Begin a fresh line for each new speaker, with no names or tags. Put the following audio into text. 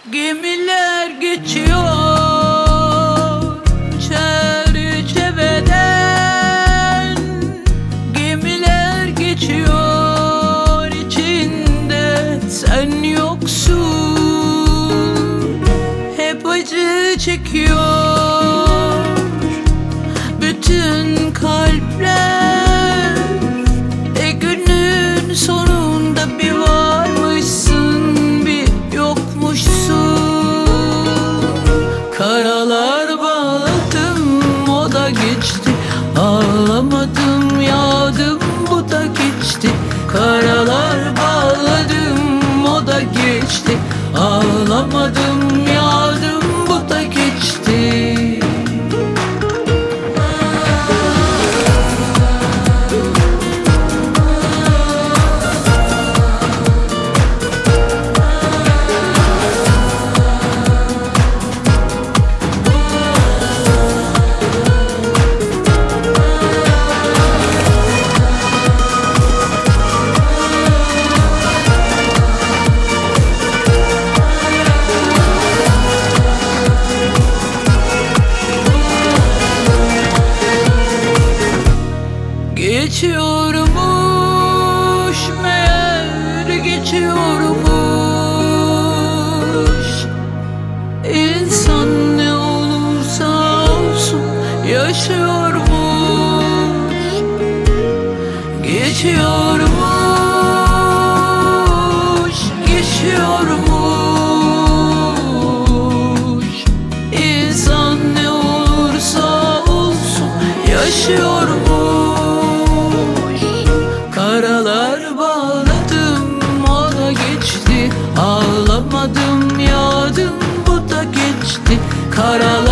Gemiler geçiyor çerçeveden, gemiler geçiyor içinde sen yoksun. Hep acı çekiyor bütün kalpler. Günün sonunda bir varmışsın bir yokmuşsun. Karalar bağladım o da geçti, ağlamadım yağdım bu da geçti. Karalar bağladım o da geçti, ağlamadım yağdım bu da geçti. Geçiyormuş meğer geçiyormuş. İnsan ne olursa olsun yaşıyormuş. Geçiyormuş, geçiyormuş. İnsan ne olursa olsun yaşıyormuş. Karalar bağladım o da geçti, ağlamadım yağdım bu da geçti. Karalar